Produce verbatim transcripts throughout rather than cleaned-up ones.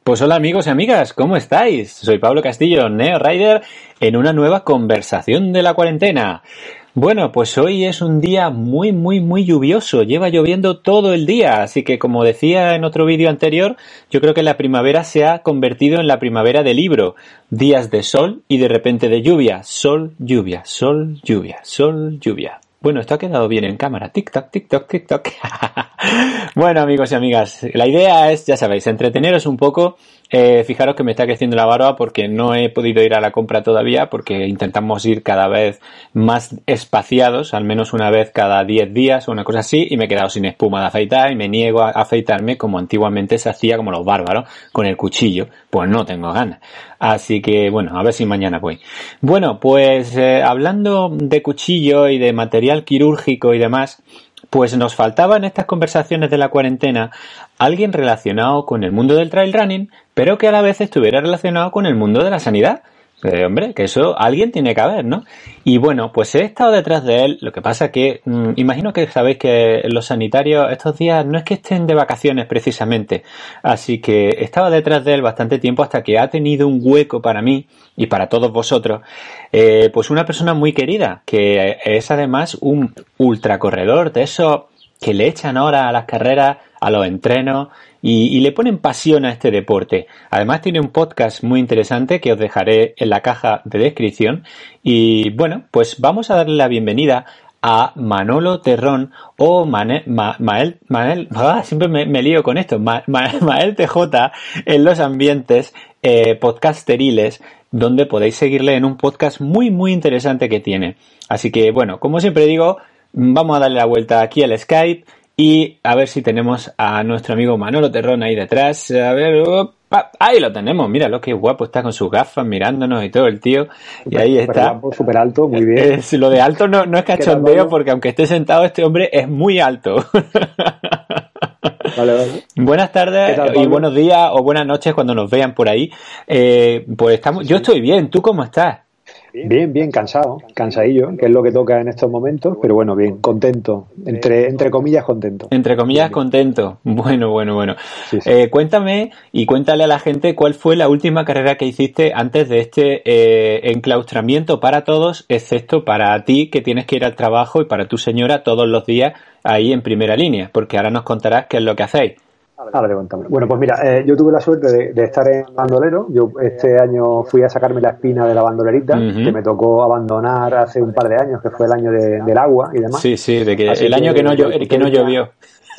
Pues hola amigos y amigas, ¿cómo estáis? Soy Pablo Castillo, Neo Rider, en una nueva conversación de la cuarentena. Bueno, pues hoy es un día muy, muy, muy lluvioso. Lleva lloviendo todo el día, así que como decía en otro vídeo anterior, yo creo que la primavera se ha convertido en la primavera del libro. Días de sol y de repente de lluvia. Sol, lluvia, sol, lluvia, sol, lluvia. Bueno, esto ha quedado bien en cámara. Tic-toc, tic-toc, tic-toc. Bueno, amigos y amigas, la idea es, ya sabéis, entreteneros un poco. Eh, fijaros que me está creciendo la barba porque no he podido ir a la compra todavía, porque intentamos ir cada vez más espaciados, al menos una vez cada diez días o una cosa así, y me he quedado sin espuma de afeitar y me niego a afeitarme como antiguamente se hacía, como los bárbaros, con el cuchillo. Pues no tengo ganas. Así que, bueno, a ver si mañana voy. Bueno, pues eh, hablando de cuchillo y de material quirúrgico y demás, pues nos faltaba en estas conversaciones de la cuarentena alguien relacionado con el mundo del trail running, pero que a la vez estuviera relacionado con el mundo de la sanidad. Eh, hombre, que eso alguien tiene que haber, ¿no? Y bueno, pues he estado detrás de él. Lo que pasa que mmm, imagino que sabéis que los sanitarios estos días no es que estén de vacaciones precisamente, así que he estado detrás de él bastante tiempo hasta que ha tenido un hueco para mí y para todos vosotros, eh, pues una persona muy querida, que es además un ultracorredor de esos que le echan ahora a las carreras, a los entrenos y, y le ponen pasión a este deporte. Además tiene un podcast muy interesante que os dejaré en la caja de descripción. Y bueno, pues vamos a darle la bienvenida a Manolo Terrón o Mane, Ma, Mael, Mael, ah, siempre me, me lío con esto, Ma, Ma, Mael T J en los ambientes eh, podcasteriles, donde podéis seguirle en un podcast muy muy interesante que tiene. Así que bueno, como siempre digo, vamos a darle la vuelta aquí al Skype y a ver si tenemos a nuestro amigo Manolo Terrón ahí detrás. A ver, opa, ahí lo tenemos, míralo qué guapo está con sus gafas mirándonos y todo el tío. Super, y ahí está. Guapo, súper alto, muy bien. Es, lo de alto no, no es cachondeo porque aunque esté sentado este hombre es muy alto. Vale, vale. Buenas tardes tal, y buenos días o buenas noches cuando nos vean por ahí. Eh, pues estamos, sí. Yo estoy bien, ¿tú cómo estás? Bien, bien, cansado, cansadillo, que es lo que toca en estos momentos, pero bueno, bien, contento, entre entre comillas contento. Entre comillas contento, bueno, bueno, bueno. Sí, sí. Eh, cuéntame y cuéntale a la gente cuál fue la última carrera que hiciste antes de este eh, enclaustramiento para todos, excepto para ti que tienes que ir al trabajo y para tu señora todos los días ahí en primera línea, porque ahora nos contarás qué es lo que hacéis. Ahora te contamos. Bueno, pues mira, eh, yo tuve la suerte de, de estar en bandolero. Yo este año fui a sacarme la espina de la bandolerita, uh-huh. que me tocó abandonar hace un par de años, que fue el año de, del agua y demás. Sí, sí, de que Así el año que, que, no, llo- que no llovió.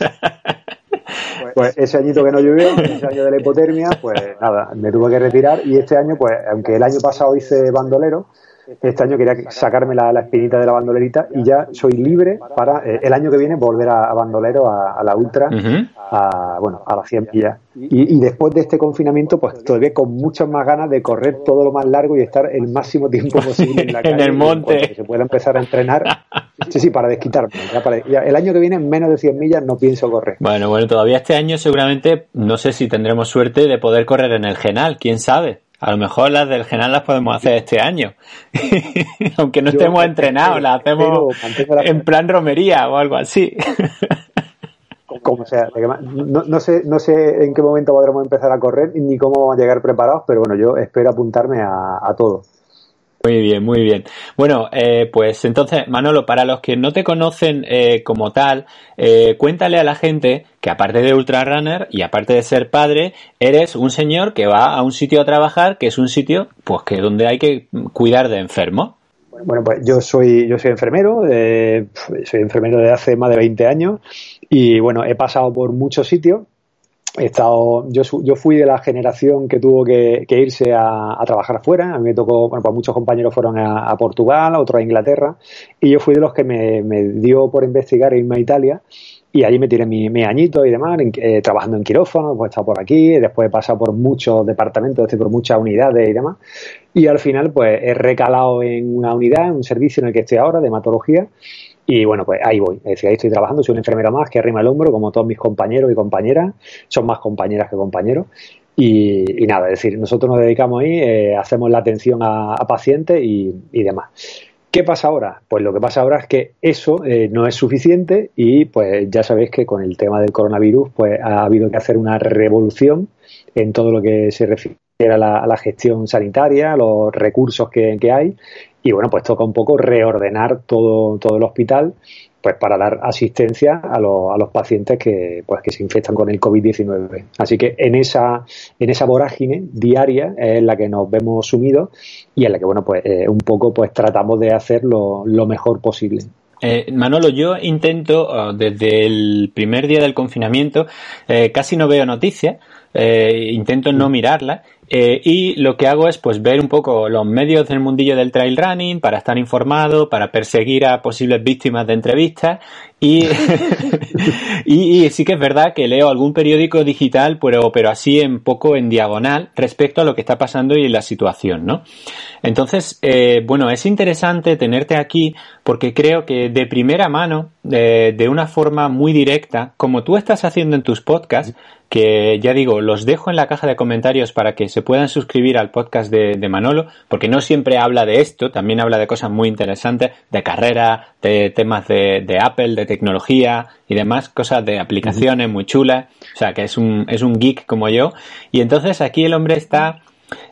Pues ese añito que no llovió, ese año de la hipotermia, pues nada, me tuve que retirar. Y este año, pues aunque el año pasado hice bandolero, este año quería sacarme la, la espinita de la bandolerita y ya soy libre para eh, el año que viene volver a, a bandolero, a, a la ultra, uh-huh. a, bueno, a las cien millas. Y, y después de este confinamiento, pues todavía con muchas más ganas de correr todo lo más largo y estar el máximo tiempo posible en la calle. En el monte. Que se pueda empezar a entrenar. Sí, sí, para desquitarme. Ya para, ya, el año que viene, en menos de cien millas, no pienso correr. Bueno, bueno, todavía este año seguramente, no sé si tendremos suerte de poder correr en el Genal, quién sabe. A lo mejor las del Genal las podemos hacer este año. Aunque no Yo estemos entrenados, las hacemos la... en plan romería o algo así. Como sea, no, no sé no sé en qué momento podremos empezar a correr ni cómo vamos a llegar preparados, pero bueno, yo espero apuntarme a, a todo. Muy bien, muy bien. Bueno, eh, pues entonces, Manolo, para los que no te conocen eh, como tal, eh, cuéntale a la gente que aparte de ultrarunner y aparte de ser padre, eres un señor que va a un sitio a trabajar, que es un sitio pues que donde hay que cuidar de enfermos. Bueno, pues yo soy yo soy enfermero, eh, soy enfermero desde hace más de veinte años y bueno, he pasado por muchos sitios. He estado, yo, yo fui de la generación que tuvo que, que irse a, a trabajar afuera. A mí me tocó, bueno, pues muchos compañeros fueron a, a Portugal, otros a Inglaterra, y yo fui de los que me, me dio por investigar e irme a Italia, y allí me tiré mi, mi añito y demás, en, eh, trabajando en quirófano, pues he estado por aquí, después he pasado por muchos departamentos, por muchas unidades y demás, y al final pues he recalado en una unidad, en un servicio en el que estoy ahora, de hematología. Y bueno, pues ahí voy. Es decir, ahí estoy trabajando, soy un enfermero más que arrima el hombro, como todos mis compañeros y compañeras. Son más compañeras que compañeros. Y, y nada, es decir, nosotros nos dedicamos ahí, eh, hacemos la atención a, a pacientes y, y demás. ¿Qué ¿Qué pasa ahora? Pues lo que pasa ahora es que eso eh, no es suficiente y pues ya sabéis que con el tema del coronavirus pues ha habido que hacer una revolución en todo lo que se refiere a la, a la gestión sanitaria, a los recursos que, que hay y bueno, pues toca un poco reordenar todo, todo el hospital pues para dar asistencia a, los, a los pacientes que pues que se infectan con el covid diecinueve. Así que en esa en esa vorágine diaria es en la que nos vemos sumidos y en la que bueno pues eh, un poco pues tratamos de hacer lo, lo mejor posible. Eh, Manolo, yo intento uh, desde el primer día del confinamiento, eh, casi no veo noticias, eh, intento no mirarlas. Eh, y lo que hago es pues ver un poco los medios del mundillo del trail running para estar informado, para perseguir a posibles víctimas de entrevistas y, y, y sí que es verdad que leo algún periódico digital, pero, pero así un poco en diagonal respecto a lo que está pasando y la situación, ¿no? Entonces, eh, bueno, es interesante tenerte aquí porque creo que de primera mano, de, de una forma muy directa, como tú estás haciendo en tus podcasts, que ya digo, los dejo en la caja de comentarios para que se puedan suscribir al podcast de, de Manolo, porque no siempre habla de esto, también habla de cosas muy interesantes, de carrera, de temas de, de Apple, de tecnología y demás, cosas de aplicaciones muy chulas, o sea que es un, es un geek como yo, y entonces aquí el hombre está,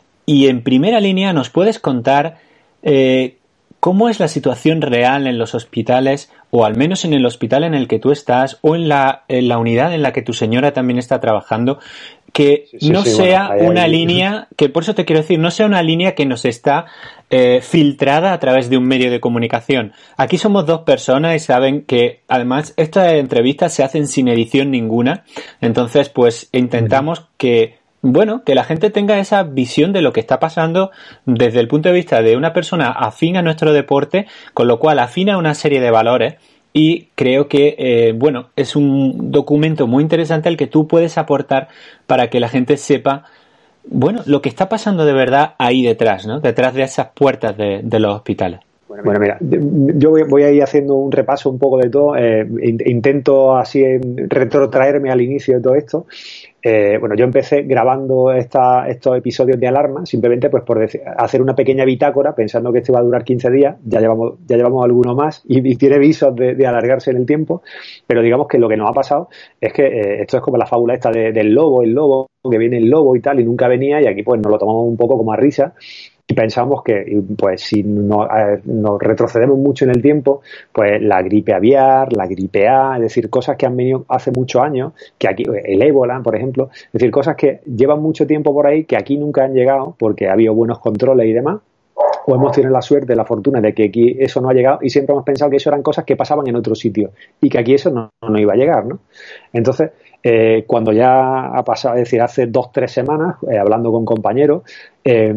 y en primera línea nos puedes contar eh, ¿cómo es la situación real en los hospitales, o al menos en el hospital en el que tú estás, o en la, en la unidad en la que tu señora también está trabajando, que sí, sí, no sí, sea bueno, ahí, una ahí. línea, que por eso te quiero decir, no sea una línea que nos está eh, filtrada a través de un medio de comunicación? Aquí somos dos personas y saben que además estas entrevistas se hacen sin edición ninguna, entonces pues intentamos uh-huh. que Bueno, que la gente tenga esa visión de lo que está pasando desde el punto de vista de una persona afín a nuestro deporte, con lo cual afina una serie de valores y creo que, eh, bueno, es un documento muy interesante al que tú puedes aportar para que la gente sepa, bueno, lo que está pasando de verdad ahí detrás, ¿no? Detrás de esas puertas de, de los hospitales. Bueno, mira, yo voy a ir haciendo un repaso un poco de todo, eh, intento así retrotraerme al inicio de todo esto. Eh, bueno, yo empecé grabando esta, estos episodios de Alarma simplemente pues por decir, hacer una pequeña bitácora pensando que esto iba a durar quince días, ya llevamos ya llevamos alguno más y, y tiene visos de, de alargarse en el tiempo, pero digamos que lo que nos ha pasado es que eh, esto es como la fábula esta de, del lobo, el lobo, que viene el lobo y tal y nunca venía y aquí pues nos lo tomamos un poco como a risa. Y pensamos que, pues, si nos, nos retrocedemos mucho en el tiempo, pues la gripe aviar, la gripe A, es decir, cosas que han venido hace muchos años, que aquí, el ébola, por ejemplo, es decir, cosas que llevan mucho tiempo por ahí, que aquí nunca han llegado porque ha habido buenos controles y demás, o hemos tenido la suerte, la fortuna de que aquí eso no ha llegado y siempre hemos pensado que eso eran cosas que pasaban en otro sitio y que aquí eso no, no iba a llegar, ¿no? Entonces, eh, cuando ya ha pasado, es decir, hace dos, tres semanas, eh, hablando con compañeros, eh,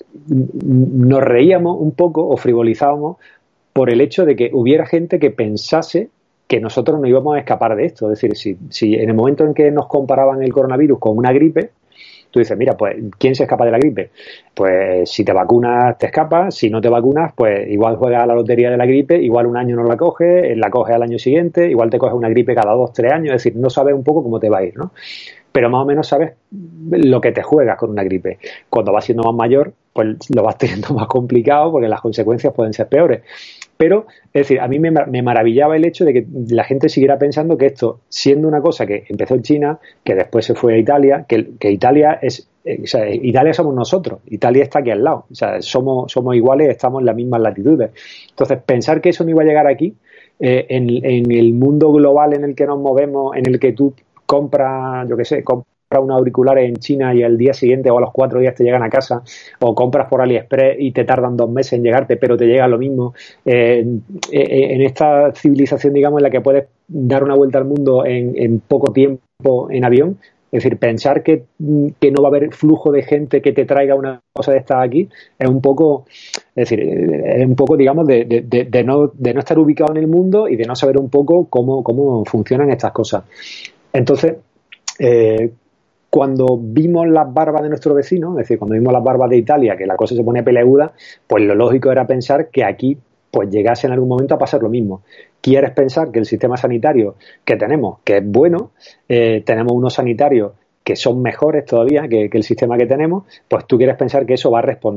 nos reíamos un poco o frivolizábamos por el hecho de que hubiera gente que pensase que nosotros no íbamos a escapar de esto. Es decir, si, si en el momento en que nos comparaban el coronavirus con una gripe, tú dices, mira, pues, ¿quién se escapa de la gripe? Pues si te vacunas, te escapas. Si no te vacunas, pues igual juegas a la lotería de la gripe, igual un año no la coges, la coges al año siguiente, igual te coges una gripe cada dos, tres años. Es decir, no sabes un poco cómo te va a ir, ¿no? Pero más o menos sabes lo que te juegas con una gripe. Cuando vas siendo más mayor, pues lo vas teniendo más complicado porque las consecuencias pueden ser peores. Pero, es decir, a mí me, me maravillaba el hecho de que la gente siguiera pensando que esto, siendo una cosa que empezó en China, que después se fue a Italia, que, que Italia es, eh, o sea, Italia somos nosotros, Italia está aquí al lado, o sea, somos, somos iguales, estamos en las mismas latitudes. Entonces, pensar que eso no iba a llegar aquí, eh, en, en el mundo global en el que nos movemos, en el que tú compras, yo qué sé, compras unos auriculares en China y al día siguiente o a los cuatro días te llegan a casa, o compras por AliExpress y te tardan dos meses en llegarte, pero te llega lo mismo. Eh, eh, en esta civilización, digamos, en la que puedes dar una vuelta al mundo en, en poco tiempo en avión, es decir, pensar que, que no va a haber flujo de gente que te traiga una cosa de estas aquí, es un poco, es decir, es un poco, digamos, de, de, de, de, no, de no estar ubicado en el mundo y de no saber un poco cómo, cómo funcionan estas cosas. Entonces, eh, cuando vimos las barbas de nuestro vecino, es decir, cuando vimos las barbas de Italia, que la cosa se pone peleaguda, pues lo lógico era pensar que aquí pues llegase en algún momento a pasar lo mismo. Quieres pensar que el sistema sanitario que tenemos, que es bueno, eh, tenemos unos sanitarios que son mejores todavía que, que el sistema que tenemos, pues tú quieres pensar que eso va a responder.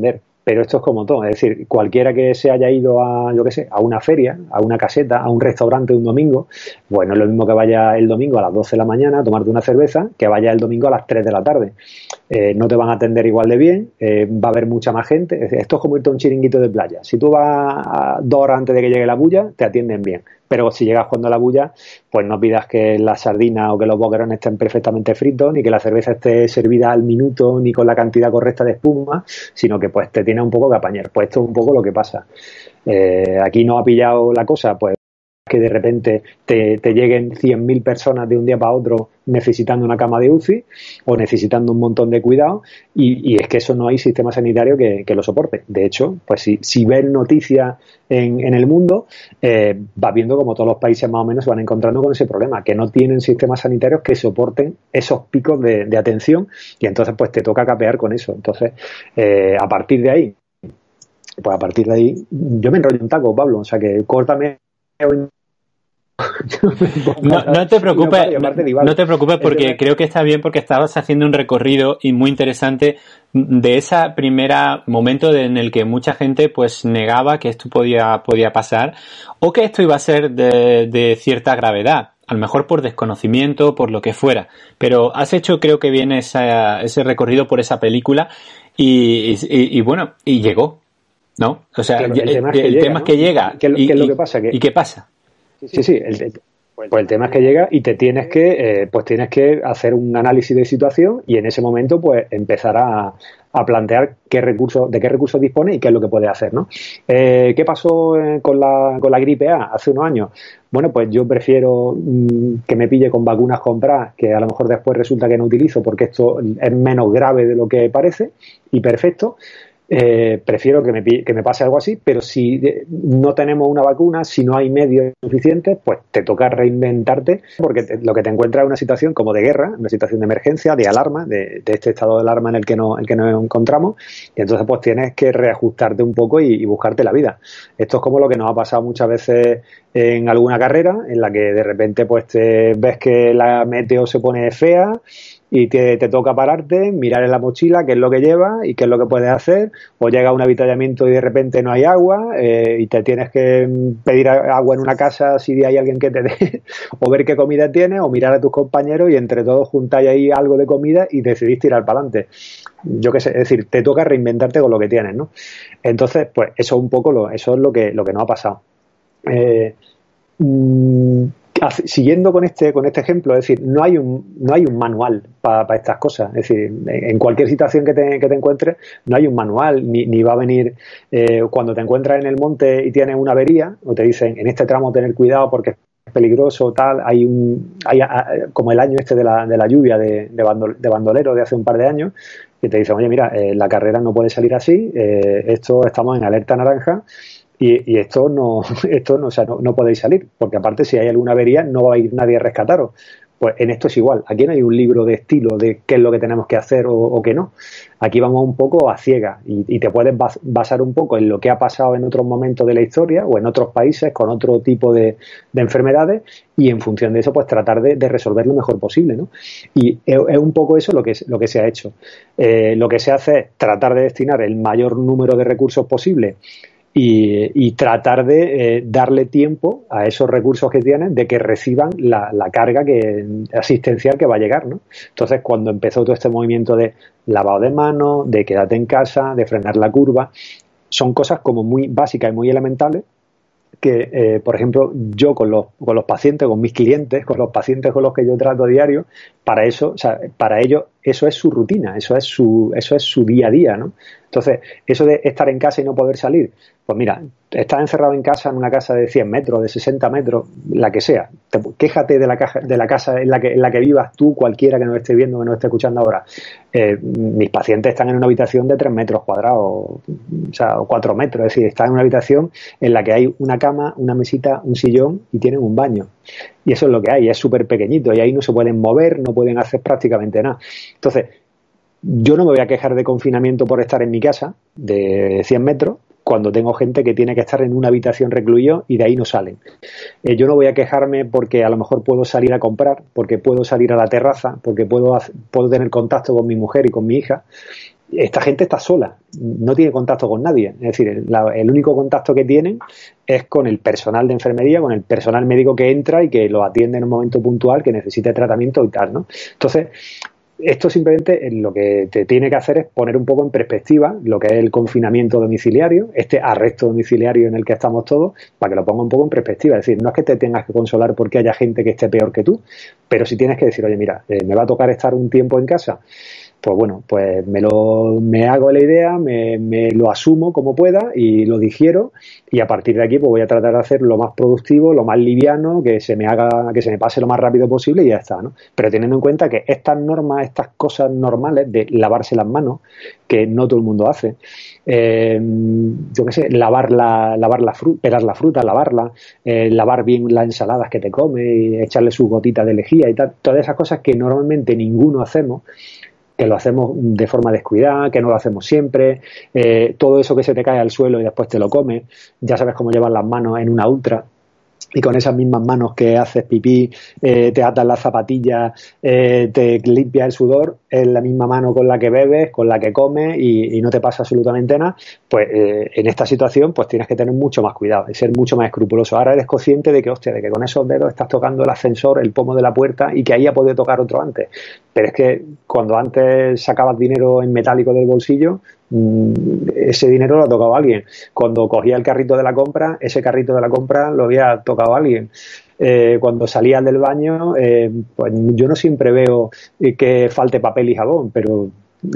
Pero esto es como todo, es decir, cualquiera que se haya ido a, yo qué sé, a una feria, a una caseta, a un restaurante un domingo, pues no es lo mismo que vaya el domingo a las doce de la mañana a tomarte una cerveza que vaya el domingo a las tres de la tarde. Eh, no te van a atender igual de bien, eh, va a haber mucha más gente. Es decir, esto es como irte a un chiringuito de playa. Si tú vas a dos horas antes de que llegue la bulla, te atienden bien. Pero si llegas cuando la bulla, pues no pidas que las sardinas o que los boquerones estén perfectamente fritos, ni que la cerveza esté servida al minuto, ni con la cantidad correcta de espuma, sino que pues te tiene un poco que apañar. Pues esto es un poco lo que pasa. Eh, aquí no ha pillado la cosa, pues que de repente te, te lleguen cien mil personas de un día para otro necesitando una cama de U C I o necesitando un montón de cuidado y, y es que eso no hay sistema sanitario que, que lo soporte. De hecho, pues si, si ves noticias en, en el mundo, eh, vas viendo como todos los países más o menos se van encontrando con ese problema, que no tienen sistemas sanitarios que soporten esos picos de, de atención y entonces pues te toca capear con eso. Entonces, eh, a partir de ahí, pues a partir de ahí, yo me enrollo un taco, Pablo, o sea que córtame. No, no te preocupes, no, no te preocupes porque creo que está bien porque estabas haciendo un recorrido y muy interesante de ese primer momento de, en el que mucha gente pues negaba que esto podía, podía pasar o que esto iba a ser de, de cierta gravedad, a lo mejor por desconocimiento, por lo que fuera, pero has hecho creo que bien esa, ese recorrido por esa película y, y, y bueno, y llegó, ¿no? O sea, claro, el, el, tema es que el llega, tema es que llega ¿Qué, y, qué es lo que pasa? ¿Qué? ¿Y qué pasa? Sí, sí, el, el, pues el tema es que llega y te tienes que, eh, pues tienes que hacer un análisis de situación y en ese momento, pues empezar a, a plantear qué recursos, de qué recursos dispone y qué es lo que puede hacer, ¿no? Eh, ¿Qué pasó eh, con la, con la gripe A hace unos años? Bueno, pues yo prefiero mmm, que me pille con vacunas compradas, que a lo mejor después resulta que no utilizo porque esto es menos grave de lo que parece y perfecto. Eh, prefiero que me, que me pase algo así, pero si no tenemos una vacuna, si no hay medios suficientes, pues te toca reinventarte porque te, lo que te encuentras es una situación como de guerra, una situación de emergencia, de alarma, de, de este estado de alarma en el que, no, el que nos encontramos y entonces pues tienes que reajustarte un poco y, y buscarte la vida. Esto es como lo que nos ha pasado muchas veces en alguna carrera en la que de repente pues te ves que la meteo se pone fea y te, te toca pararte, mirar en la mochila qué es lo que lleva y qué es lo que puedes hacer, o llega a un avituallamiento y de repente no hay agua eh, y te tienes que pedir agua en una casa si hay alguien que te dé, o ver qué comida tienes, o mirar a tus compañeros y entre todos juntáis ahí algo de comida y decidís tirar para adelante. Yo qué sé, es decir, te toca reinventarte con lo que tienes, ¿no? Entonces, pues eso es un poco lo, eso es lo que, lo que nos ha pasado. Eh, mmm, Siguiendo con este con este ejemplo, es decir, no hay un no hay un manual para pa estas cosas. Es decir, en cualquier situación que te, que te encuentres, no hay un manual, ni, ni va a venir eh, cuando te encuentras en el monte y tienes una avería, o te dicen en este tramo tener cuidado porque es peligroso, tal. Hay un hay a, como el año este de la, de la lluvia de, de, bandol, de bandolero de hace un par de años, que te dicen, oye, mira, eh, la carrera no puede salir así, eh, esto estamos en alerta naranja. Y, y esto no, esto no, o sea, no, no podéis salir, porque aparte si hay alguna avería no va a ir nadie a rescataros. Pues en esto es igual, aquí no hay un libro de estilo de qué es lo que tenemos que hacer o, o qué no. Aquí vamos un poco a ciegas y, y te puedes bas, basar un poco en lo que ha pasado en otros momentos de la historia o en otros países con otro tipo de, de enfermedades y en función de eso pues tratar de, de resolver lo mejor posible, ¿no? Y es, es un poco eso lo que, lo que se ha hecho. Eh, lo que se hace es tratar de destinar el mayor número de recursos posible Y, y tratar de eh, darle tiempo a esos recursos que tienen de que reciban la, la carga que, asistencial que va a llegar, ¿no? Entonces, cuando empezó todo este movimiento de lavado de manos, de quédate en casa, de frenar la curva, son cosas como muy básicas y muy elementales que, eh, por ejemplo, yo con los, con los pacientes, con mis clientes, con los pacientes con los que yo trato a diario, para eso, o sea, para ellos eso es su rutina, eso es su, eso es su día a día, ¿no? Entonces, eso de estar en casa y no poder salir, pues mira, estás encerrado en casa, en una casa de cien metros, de sesenta metros, la que sea, te, quéjate de la, caja, de la casa en la, que, en la que vivas tú, cualquiera que nos esté viendo, que nos esté escuchando ahora. Eh, mis pacientes están en una habitación de tres metros cuadrados, o sea, o cuatro metros, es decir, están en una habitación en la que hay una cama, una mesita, un sillón y tienen un baño. Y eso es lo que hay, es súper pequeñito y ahí no se pueden mover, no pueden hacer prácticamente nada. Entonces, yo no me voy a quejar de confinamiento por estar en mi casa de cien metros cuando tengo gente que tiene que estar en una habitación recluido y de ahí no salen. Eh, yo no voy a quejarme porque a lo mejor puedo salir a comprar, porque puedo salir a la terraza, porque puedo, puedo tener contacto con mi mujer y con mi hija, esta gente está sola, no tiene contacto con nadie. Es decir, la, el único contacto que tienen es con el personal de enfermería, con el personal médico que entra y que lo atiende en un momento puntual, que necesite tratamiento y tal, ¿no? Entonces, esto simplemente lo que te tiene que hacer es poner un poco en perspectiva lo que es el confinamiento domiciliario, este arresto domiciliario en el que estamos todos, para que lo ponga un poco en perspectiva. Es decir, no es que te tengas que consolar porque haya gente que esté peor que tú, pero sí tienes que decir, oye, mira, eh, me va a tocar estar un tiempo en casa. Pues bueno, pues me lo me hago la idea, me, me lo asumo como pueda y lo digiero, y a partir de aquí pues voy a tratar de hacer lo más productivo, lo más liviano, que se me haga, que se me pase lo más rápido posible y ya está, ¿no? Pero teniendo en cuenta que estas normas, estas cosas normales de lavarse las manos, que no todo el mundo hace, eh, yo qué sé, lavar la, lavar la fruta, pelar la fruta, lavarla, eh, lavar bien las ensaladas que te comes y echarle sus gotitas de lejía y tal, todas esas cosas que normalmente ninguno hacemos, que lo hacemos de forma descuidada, que no lo hacemos siempre, eh, todo eso que se te cae al suelo y después te lo comes, ya sabes cómo llevar las manos en una ultra, y con esas mismas manos que haces pipí, eh, te atas las zapatillas, eh, te limpias el sudor, es la misma mano con la que bebes, con la que comes y, y no te pasa absolutamente nada, pues eh, en esta situación pues tienes que tener mucho más cuidado y ser mucho más escrupuloso. Ahora eres consciente de que, hostia, de que con esos dedos estás tocando el ascensor, el pomo de la puerta y que ahí ha podido tocar otro antes. Pero es que cuando antes sacabas dinero en metálico del bolsillo, ese dinero lo ha tocado alguien. Cuando cogía el carrito de la compra, ese carrito de la compra lo había tocado alguien. Eh, cuando salías del baño, eh, pues yo no siempre veo que falte papel y jabón, pero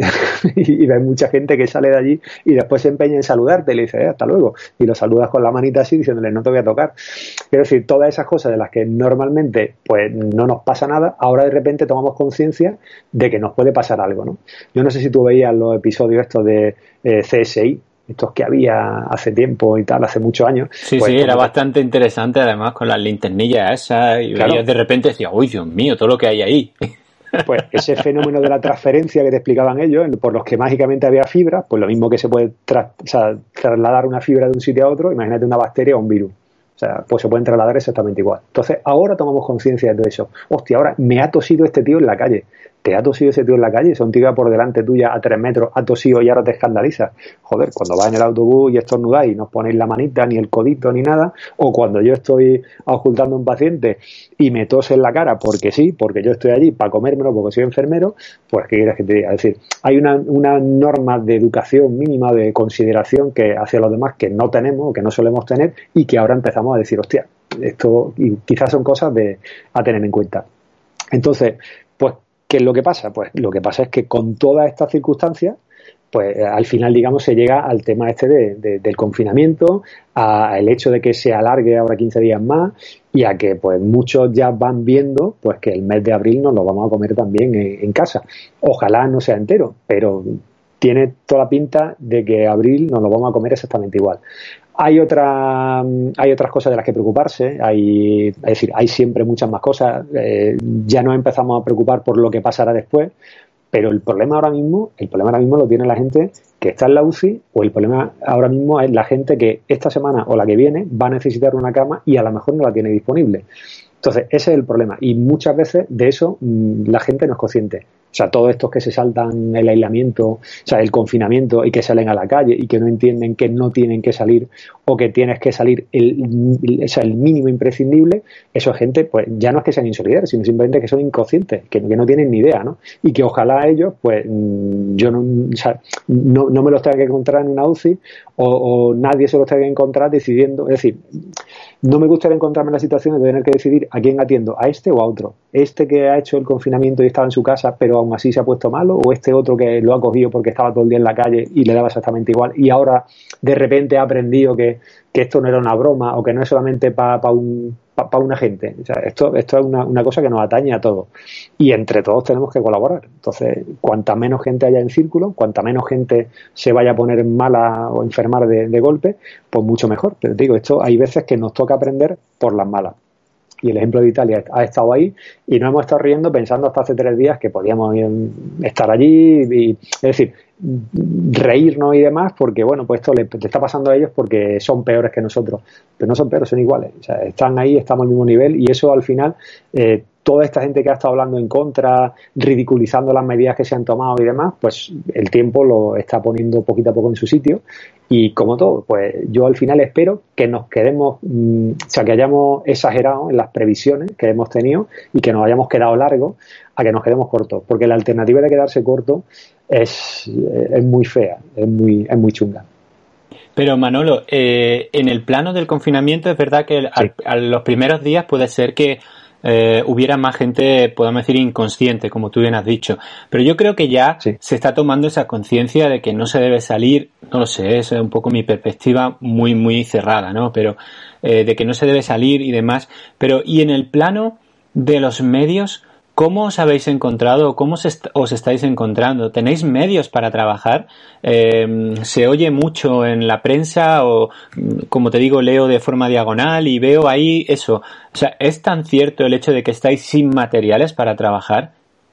y ves mucha gente que sale de allí y después se empeña en saludarte y le dices, eh, hasta luego, y lo saludas con la manita así diciéndole, no te voy a tocar. Quiero decir, todas esas cosas de las que normalmente pues no nos pasa nada, ahora de repente tomamos conciencia de que nos puede pasar algo, ¿no? Yo no sé si tú veías los episodios estos de eh, C S I, estos que había hace tiempo y tal, hace muchos años. Sí, pues, sí, era como... bastante interesante, además, con las linternillas esas, y claro, veías de repente, decías, uy, Dios mío, todo lo que hay ahí. Pues ese fenómeno de la transferencia que te explicaban ellos, por los que mágicamente había fibras, pues lo mismo que se puede tra- o sea, trasladar una fibra de un sitio a otro, imagínate una bacteria o un virus. O sea, pues se pueden trasladar exactamente igual. Entonces, ahora tomamos conciencia de todo eso. Hostia, ahora me ha tosido este tío en la calle. ¿Te ha tosido ese tío en la calle? Son tío por delante tuya a tres metros, ha tosido y ahora te escandaliza. Joder, cuando vas en el autobús y estornudáis y no os ponéis la manita, ni el codito, ni nada, o cuando yo estoy ocultando a un paciente y me tose en la cara porque sí, porque yo estoy allí para comérmelo, porque soy enfermero, pues ¿qué quieres que te diga? Es decir, hay una, una norma de educación mínima, de consideración que hacia los demás que no tenemos, que no solemos tener, y que ahora empezamos a decir, hostia, esto y quizás son cosas de, a tener en cuenta. Entonces, pues, ¿qué es lo que pasa? Pues lo que pasa es que con todas estas circunstancias, pues al final, digamos, se llega al tema este de, de, del confinamiento, al hecho de que se alargue ahora quince días más y a que pues muchos ya van viendo pues que el mes de abril nos lo vamos a comer también en, en casa. Ojalá no sea entero, pero tiene toda la pinta de que abril nos lo vamos a comer exactamente igual. Hay otra, hay otras cosas de las que preocuparse, hay, es decir, hay siempre muchas más cosas, eh, ya nos empezamos a preocupar por lo que pasará después, pero el problema ahora mismo, el problema ahora mismo lo tiene la gente que está en la U C I, o el problema ahora mismo es la gente que esta semana o la que viene va a necesitar una cama y a lo mejor no la tiene disponible. Entonces, ese es el problema, y muchas veces de eso mmm, la gente no es consciente. O sea, todos estos que se saltan el aislamiento, o sea, el confinamiento y que salen a la calle y que no entienden que no tienen que salir o que tienes que salir el, el, o sea, el mínimo imprescindible, eso es gente, pues ya no es que sean insolidarios, sino simplemente que son inconscientes, que, que no tienen ni idea, ¿no? Y que ojalá ellos, pues yo no, o sea, no, no me los tenga que encontrar en una U C I o, o nadie se los tenga que encontrar decidiendo, es decir, no me gustaría encontrarme en la situación de tener que decidir a quién atiendo, a este o a otro. Este que ha hecho el confinamiento y estaba en su casa, pero aún así se ha puesto malo, o este otro que lo ha cogido porque estaba todo el día en la calle y le daba exactamente igual, y ahora de repente ha aprendido que, que esto no era una broma o que no es solamente para pa un, pa, pa una gente. O sea, esto, esto es una, una cosa que nos atañe a todos. Y entre todos tenemos que colaborar. Entonces, cuanta menos gente haya en círculo, cuanta menos gente se vaya a poner mala o enfermar de, de golpe, pues mucho mejor. Pero te digo, esto hay veces que nos toca aprender por las malas. Y el ejemplo de Italia ha estado ahí y nos hemos estado riendo pensando hasta hace tres días que podíamos estar allí. Y, es decir, reírnos y demás, porque bueno, pues esto le, le está pasando a ellos porque son peores que nosotros, pero no son peores, son iguales, o sea, están ahí, estamos al mismo nivel, y eso al final, eh, toda esta gente que ha estado hablando en contra, ridiculizando las medidas que se han tomado y demás, pues el tiempo lo está poniendo poquito a poco en su sitio, y como todo, pues yo al final espero que nos quedemos, mmm, o sea, que hayamos exagerado en las previsiones que hemos tenido y que nos hayamos quedado largos a que nos quedemos cortos, porque la alternativa de quedarse corto es, es muy fea, es muy, es muy chunga. Pero Manolo, eh, en el plano del confinamiento es verdad que sí. al, a los primeros días puede ser que eh, hubiera más gente, podemos decir, inconsciente, como tú bien has dicho. Pero yo creo que ya sí. se está tomando esa conciencia de que no se debe salir, no lo sé, es un poco mi perspectiva muy, muy cerrada, ¿no? Pero eh, de que no se debe salir y demás. Pero, y en el plano de los medios, ¿cómo os habéis encontrado o cómo os estáis encontrando? ¿Tenéis medios para trabajar? Eh, ¿Se oye mucho en la prensa o, como te digo, leo de forma diagonal y veo ahí eso? O sea, ¿es tan cierto el hecho de que estáis sin materiales para trabajar?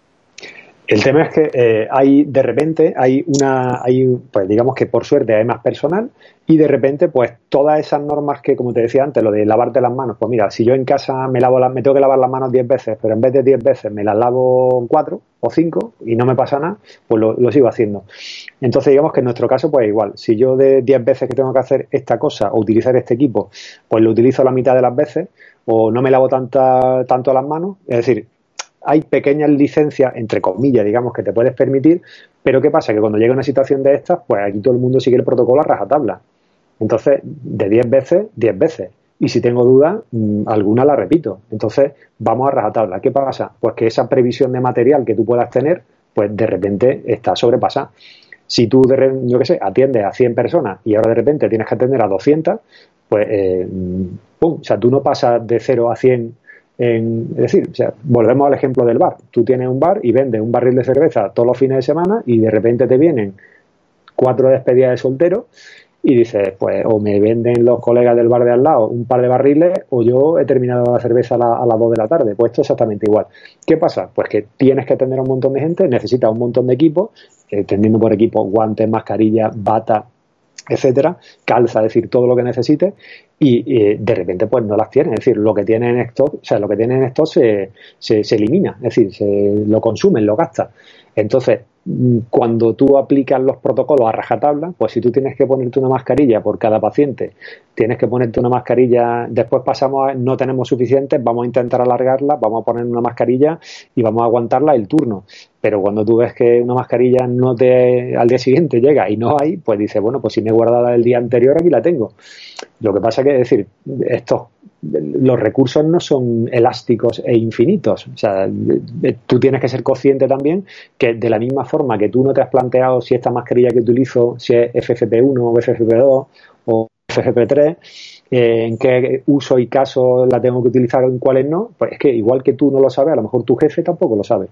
El tema es que eh, hay, de repente, hay una, hay, pues digamos que por suerte hay más personal y de repente, pues todas esas normas que, como te decía antes, lo de lavarte las manos, pues mira, si yo en casa me lavo las, me tengo que lavar las manos diez veces, pero en vez de diez veces me las lavo cuatro o cinco y no me pasa nada, pues lo, lo sigo haciendo. Entonces, digamos que en nuestro caso, pues igual, si yo de diez veces que tengo que hacer esta cosa o utilizar este equipo, pues lo utilizo la mitad de las veces o no me lavo tanta, tanto las manos, es decir, hay pequeñas licencias, entre comillas, digamos, que te puedes permitir, pero ¿qué pasa? Que cuando llega una situación de estas, pues aquí todo el mundo sigue el protocolo a rajatabla. Entonces, de diez veces, diez veces. Y si tengo dudas, mmm, alguna la repito. Entonces, vamos a rajatabla. ¿Qué pasa? Pues que esa previsión de material que tú puedas tener, pues de repente está sobrepasada. Si tú, de, yo qué sé, atiendes a cien personas y ahora de repente tienes que atender a doscientas, pues, eh, pum, o sea, tú no pasas de cero a cien. En, es decir, o sea, volvemos al ejemplo del bar. Tú tienes un bar y vendes un barril de cerveza todos los fines de semana y de repente te vienen cuatro despedidas de solteros y dices, pues o me venden los colegas del bar de al lado un par de barriles o yo he terminado la cerveza a, la, a las dos de la tarde. Pues esto es exactamente igual. ¿Qué pasa? Pues que tienes que atender a un montón de gente, necesitas un montón de equipos, eh, teniendo por equipo guantes, mascarillas, bata, etcétera, calza, es decir, todo lo que necesites y eh, de repente pues no las tienes, es decir, lo que tienes en stock, o sea, lo que tienes en stock se, se, se elimina, es decir, se lo consumen, lo gastas. Entonces, cuando tú aplicas los protocolos a rajatabla, pues si tú tienes que ponerte una mascarilla por cada paciente, tienes que ponerte una mascarilla, después pasamos a no tenemos suficientes, vamos a intentar alargarla, vamos a poner una mascarilla y vamos a aguantarla el turno. Pero cuando tú ves que una mascarilla no te, al día siguiente llega y no hay, pues dices, bueno, pues si me he guardado el día anterior, aquí la tengo. Lo que pasa que, es decir, estos, los recursos no son elásticos e infinitos. O sea, tú tienes que ser consciente también que de la misma forma que tú no te has planteado si esta mascarilla que utilizo, si es F F P uno o F F P dos o F F P tres, eh, en qué uso y caso la tengo que utilizar o en cuáles no, pues es que igual que tú no lo sabes, a lo mejor tu jefe tampoco lo sabe.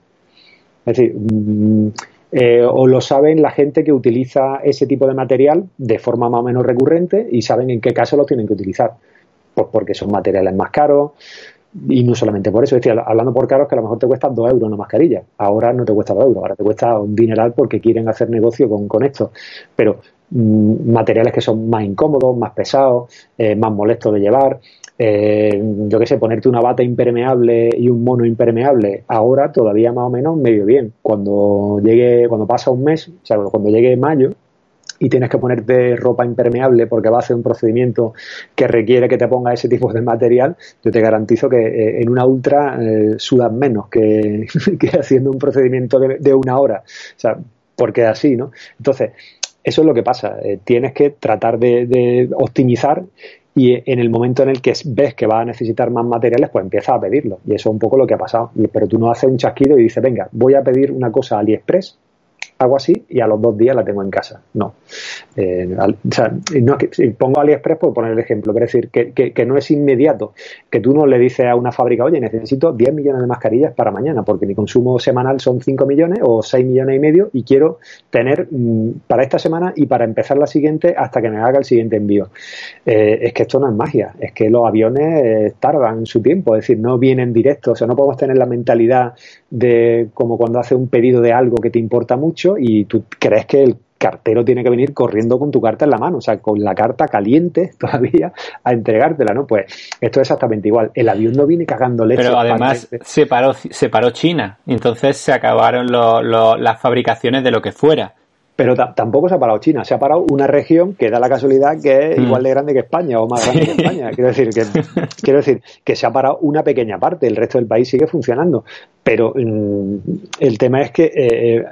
Es decir, mmm, eh, o lo saben la gente que utiliza ese tipo de material de forma más o menos recurrente y saben en qué caso lo tienen que utilizar. Pues porque son materiales más caros y no solamente por eso. Es decir, hablando por caros, que a lo mejor te cuesta dos euros una mascarilla. Ahora no te cuesta dos euros, ahora te cuesta un dineral porque quieren hacer negocio con, con esto. Pero mmm, materiales que son más incómodos, más pesados, eh, más molestos de llevar. Eh, yo qué sé, ponerte una bata impermeable y un mono impermeable ahora todavía más o menos medio bien. Cuando llegue, cuando pasa un mes, o sea, cuando llegue mayo y tienes que ponerte ropa impermeable porque va a hacer un procedimiento que requiere que te pongas ese tipo de material, yo te garantizo que eh, en una ultra eh, sudas menos que, que haciendo un procedimiento de, de una hora. O sea, porque es así, ¿no? Entonces, eso es lo que pasa. Eh, tienes que tratar de, de optimizar. Y en el momento en el que ves que vas a necesitar más materiales, pues empiezas a pedirlo. Y eso es un poco lo que ha pasado. Pero tú no haces un chasquido y dices, venga, voy a pedir una cosa a AliExpress, hago así y a los dos días la tengo en casa. No. Eh, al, o sea, no es que, pongo AliExpress por poner el ejemplo, pero es decir, que, que, que no es inmediato, que tú no le dices a una fábrica, oye, necesito diez millones de mascarillas para mañana, porque mi consumo semanal son cinco millones o seis millones y medio y quiero tener mmm, para esta semana y para empezar la siguiente hasta que me haga el siguiente envío. Eh, es que esto no es magia, es que los aviones eh, tardan su tiempo, es decir, no vienen directos, o sea, no podemos tener la mentalidad de como cuando haces un pedido de algo que te importa mucho y tú crees que el cartero tiene que venir corriendo con tu carta en la mano, o sea, con la carta caliente todavía a entregártela, ¿no? Pues esto es exactamente igual. El avión no viene cagando leche. Pero además se paró, se paró China, y entonces se acabaron lo, lo, las fabricaciones de lo que fuera. Pero t- tampoco se ha parado China, se ha parado una región que da la casualidad que es mm. igual de grande que España o más grande sí. que España. Quiero decir que quiero decir que se ha parado una pequeña parte, el resto del país sigue funcionando. Pero mmm, el tema es que eh,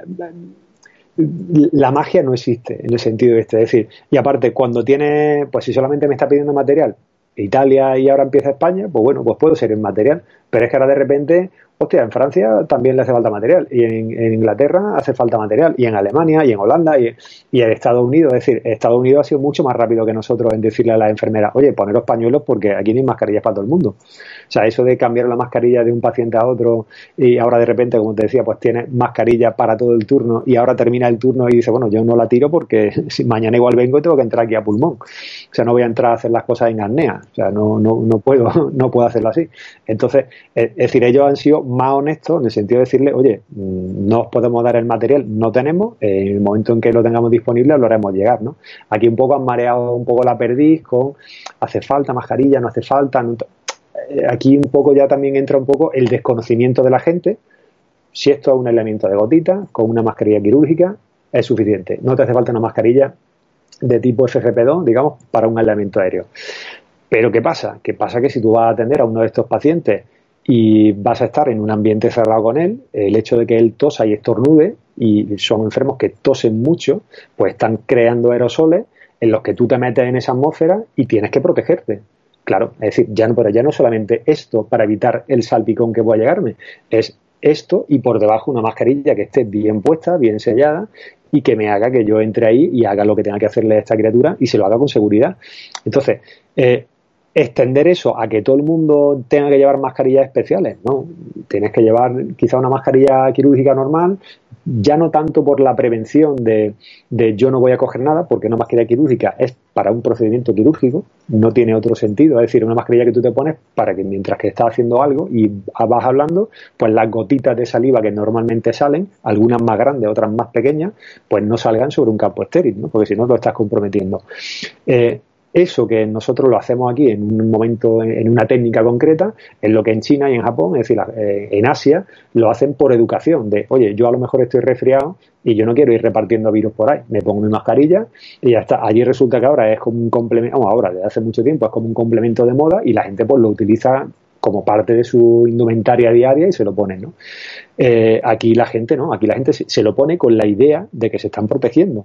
la magia no existe en el sentido este. Es decir, y aparte, cuando tiene, pues si solamente me está pidiendo material Italia y ahora empieza España, pues bueno, pues puedo ser en material. Pero es que ahora de repente, hostia, en Francia también le hace falta material, y en, en Inglaterra hace falta material, y en Alemania, y en Holanda, y, y en Estados Unidos. Es decir, Estados Unidos ha sido mucho más rápido que nosotros en decirle a las enfermeras, oye, poneros pañuelos porque aquí no hay mascarillas para todo el mundo. O sea, eso de cambiar la mascarilla de un paciente a otro, y ahora de repente, como te decía, pues tienes mascarilla para todo el turno, y ahora termina el turno y dice, bueno, yo no la tiro porque si mañana igual vengo y tengo que entrar aquí a pulmón. O sea, no voy a entrar a hacer las cosas en apnea. O sea, no, no, no puedo, no puedo hacerlo así. Entonces, es decir, ellos han sido más honestos en el sentido de decirle, oye, no os podemos dar el material, no tenemos, en el momento en que lo tengamos disponible lo haremos llegar, ¿no? Aquí un poco han mareado un poco la perdiz con hace falta mascarilla, no hace falta. No, aquí un poco ya también entra un poco el desconocimiento de la gente. Si esto es un elemento de gotita, con una mascarilla quirúrgica, es suficiente. No te hace falta una mascarilla de tipo F F P dos, digamos, para un aislamiento aéreo. Pero ¿qué pasa? ¿Qué pasa? Que si tú vas a atender a uno de estos pacientes y vas a estar en un ambiente cerrado con él, el hecho de que él tosa y estornude, y son enfermos que tosen mucho, pues están creando aerosoles en los que tú te metes en esa atmósfera y tienes que protegerte. Claro, es decir, ya no, pero ya no solamente esto para evitar el salpicón que pueda llegarme, es esto y por debajo una mascarilla que esté bien puesta, bien sellada, y que me haga que yo entre ahí y haga lo que tenga que hacerle a esta criatura y se lo haga con seguridad. Entonces, eh, extender eso a que todo el mundo tenga que llevar mascarillas especiales, no, tienes que llevar quizá una mascarilla quirúrgica normal, ya no tanto por la prevención de, de yo no voy a coger nada, porque una mascarilla quirúrgica es para un procedimiento quirúrgico, no tiene otro sentido, es decir, una mascarilla que tú te pones para que mientras que estás haciendo algo y vas hablando, pues las gotitas de saliva que normalmente salen, algunas más grandes, otras más pequeñas, pues no salgan sobre un campo estéril, ¿no? Porque si no lo estás comprometiendo. Eh, Eso que nosotros lo hacemos aquí en un momento, en una técnica concreta, es lo que en China y en Japón, es decir, en Asia, lo hacen por educación, de, oye, yo a lo mejor estoy resfriado y yo no quiero ir repartiendo virus por ahí, me pongo mi mascarilla y ya está. Allí resulta que ahora es como un complemento, bueno, ahora desde hace mucho tiempo es como un complemento de moda y la gente pues lo utiliza como parte de su indumentaria diaria y se lo ponen, ¿no? Eh, aquí la gente no, aquí la gente se, se lo pone con la idea de que se están protegiendo.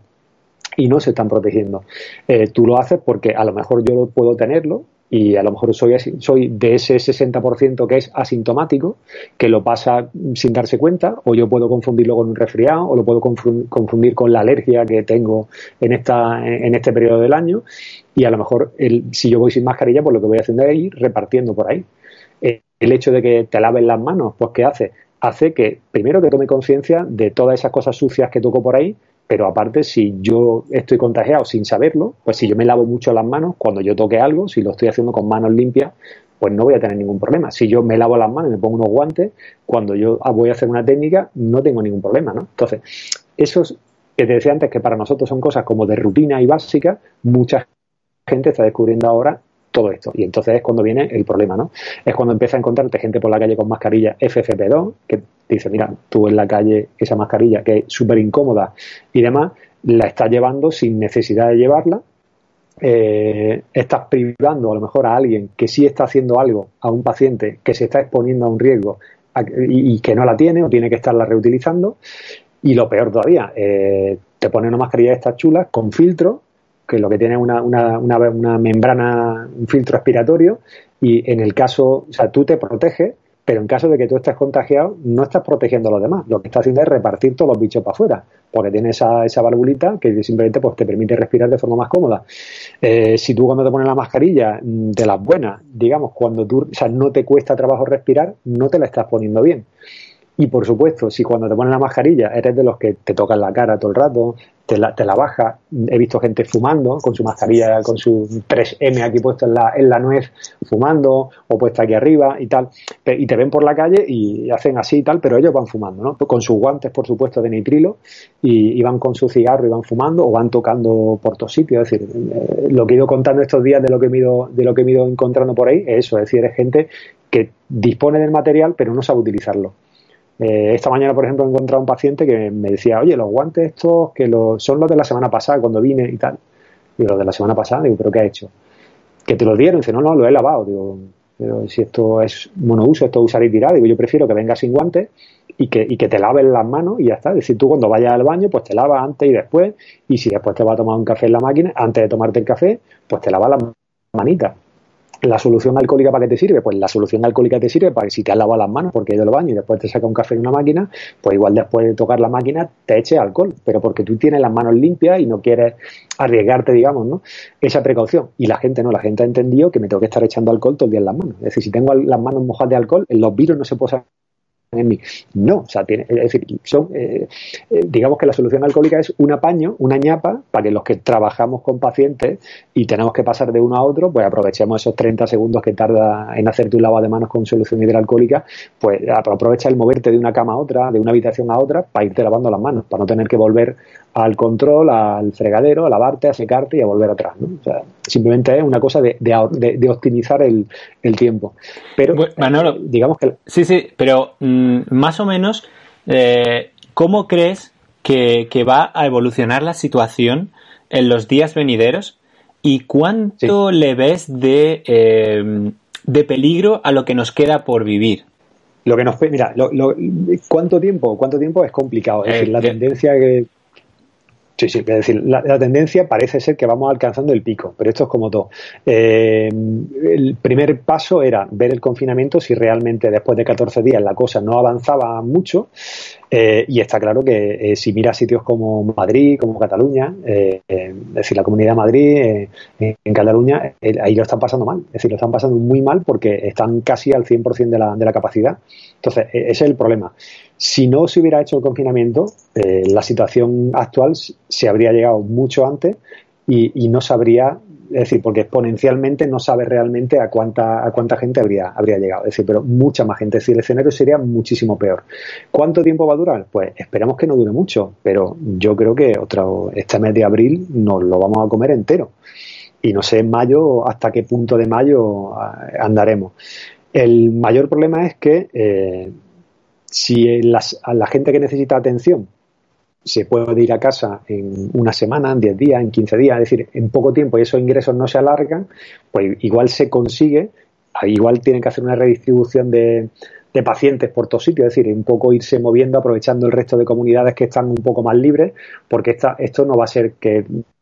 Y no se están protegiendo. Eh, tú lo haces porque a lo mejor yo puedo tenerlo y a lo mejor soy, así, soy de ese sesenta por ciento que es asintomático, que lo pasa sin darse cuenta, o yo puedo confundirlo con un resfriado, o lo puedo confundir con la alergia que tengo en, esta, en este periodo del año, y a lo mejor el, si yo voy sin mascarilla, pues lo que voy haciendo es ir repartiendo por ahí. Eh, el hecho de que te laves las manos, pues ¿qué hace? Hace que, primero, que tome conciencia de todas esas cosas sucias que toco por ahí, pero aparte, si yo estoy contagiado sin saberlo, pues si yo me lavo mucho las manos, cuando yo toque algo, si lo estoy haciendo con manos limpias, pues no voy a tener ningún problema. Si yo me lavo las manos y me pongo unos guantes, cuando yo voy a hacer una técnica, no tengo ningún problema, ¿no? Entonces, esos que te decía antes que para nosotros son cosas como de rutina y básicas, mucha gente está descubriendo ahora todo esto. Y entonces es cuando viene el problema, ¿no? Es cuando empieza a encontrarte gente por la calle con mascarilla F F P dos, que dice, mira, tú en la calle esa mascarilla que es súper incómoda y demás, la estás llevando sin necesidad de llevarla, eh, estás privando a lo mejor a alguien que sí está haciendo algo, a un paciente que se está exponiendo a un riesgo a, y, y que no la tiene o tiene que estarla reutilizando, y lo peor todavía, eh, te pones una mascarilla de estas chulas con filtro, que lo que tiene es una, una, una, una membrana, un filtro expiratorio, y en el caso, o sea, tú te proteges, pero en caso de que tú estés contagiado, no estás protegiendo a los demás. Lo que estás haciendo es repartir todos los bichos para afuera, porque tiene esa, esa valvulita que simplemente pues, te permite respirar de forma más cómoda. Eh, si tú cuando te pones la mascarilla de las buenas, digamos, cuando tú, o sea, no te cuesta trabajo respirar, no te la estás poniendo bien. Y por supuesto, si cuando te pones la mascarilla eres de los que te tocan la cara todo el rato, te la, te la bajas, he visto gente fumando con su mascarilla, con su tres eme aquí puesto en la, en la nuez, fumando, o puesta aquí arriba y tal, y te ven por la calle y hacen así y tal, pero ellos van fumando, ¿no? Con sus guantes, por supuesto, de nitrilo, y, y van con su cigarro y van fumando, o van tocando por todos sitios. Es decir, eh, lo que he ido contando estos días de lo que me he ido, de lo que me he ido encontrando por ahí es eso, es decir, es gente que dispone del material pero no sabe utilizarlo. Eh, esta mañana, por ejemplo, he encontrado un paciente que me decía, oye, los guantes estos que los, son los de la semana pasada cuando vine y tal. Digo, los de la semana pasada, digo, ¿pero qué ha hecho? Que te los dieron. Dice, no, no, lo he lavado. Digo, pero si esto es monouso, esto es usar y tirar. Digo, yo prefiero que vengas sin guantes y que, y que te laves las manos y ya está. Es decir, tú cuando vayas al baño, pues te lavas antes y después. Y si después te vas a tomar un café en la máquina, antes de tomarte el café, pues te lavas las manitas. ¿La solución alcohólica para qué te sirve? Pues la solución alcohólica te sirve para que si te has lavado las manos porque has ido al baño y después te saca un café en una máquina, pues igual después de tocar la máquina te eches alcohol, pero porque tú tienes las manos limpias y no quieres arriesgarte, digamos, ¿no? Esa precaución. Y la gente no, la gente ha entendido que me tengo que estar echando alcohol todo el día en las manos. Es decir, si tengo las manos mojadas de alcohol, los virus no se posan en mí. No, o sea, tiene, es decir, son, eh, eh, digamos que la solución alcohólica es un apaño, una ñapa, para que los que trabajamos con pacientes y tenemos que pasar de uno a otro, pues aprovechemos esos treinta segundos que tarda en hacerte un lavado de manos con solución hidroalcohólica, pues aprovecha el moverte de una cama a otra, de una habitación a otra, para irte lavando las manos, para no tener que volver al control, al fregadero, a lavarte, a secarte y a volver atrás, ¿no? O sea, simplemente es una cosa de, de, de, de optimizar el, el tiempo. Pero, bueno, Manolo, eh, digamos que... Sí, sí, pero mmm, más o menos, eh, ¿cómo crees que, que va a evolucionar la situación en los días venideros? ¿Y cuánto sí. le ves de, eh, de peligro a lo que nos queda por vivir? Lo que nos... Mira, lo, lo, ¿cuánto tiempo? ¿Cuánto tiempo es complicado? Es eh, decir, la que... tendencia que... Sí, sí, es decir, la, la tendencia parece ser que vamos alcanzando el pico, pero esto es como todo. Eh, el primer paso era ver el confinamiento, si realmente después de catorce días la cosa no avanzaba mucho, eh, y está claro que eh, si miras sitios como Madrid, como Cataluña, eh, eh, es decir, la Comunidad de Madrid, eh, en Cataluña, eh, ahí lo están pasando mal, es decir, lo están pasando muy mal porque están casi al cien por ciento de la, de la capacidad. Entonces, eh, ese es el problema. Si no se hubiera hecho el confinamiento, eh, la situación actual se habría llegado mucho antes y, y no sabría, es decir, porque exponencialmente no sabe realmente a cuánta a cuánta gente habría habría llegado, es decir, pero mucha más gente, es decir, el escenario sería muchísimo peor. ¿Cuánto tiempo va a durar? Pues esperemos que no dure mucho, pero yo creo que otro, este mes de abril nos lo vamos a comer entero y no sé en mayo hasta qué punto de mayo andaremos. El mayor problema es que eh, si las, a la gente que necesita atención se puede ir a casa en una semana, en diez días, en quince días, es decir, en poco tiempo y esos ingresos no se alargan, pues igual se consigue, igual tienen que hacer una redistribución de, de pacientes por todos sitios, es decir, un poco irse moviendo, aprovechando el resto de comunidades que están un poco más libres, porque esta, esto no va a ser que...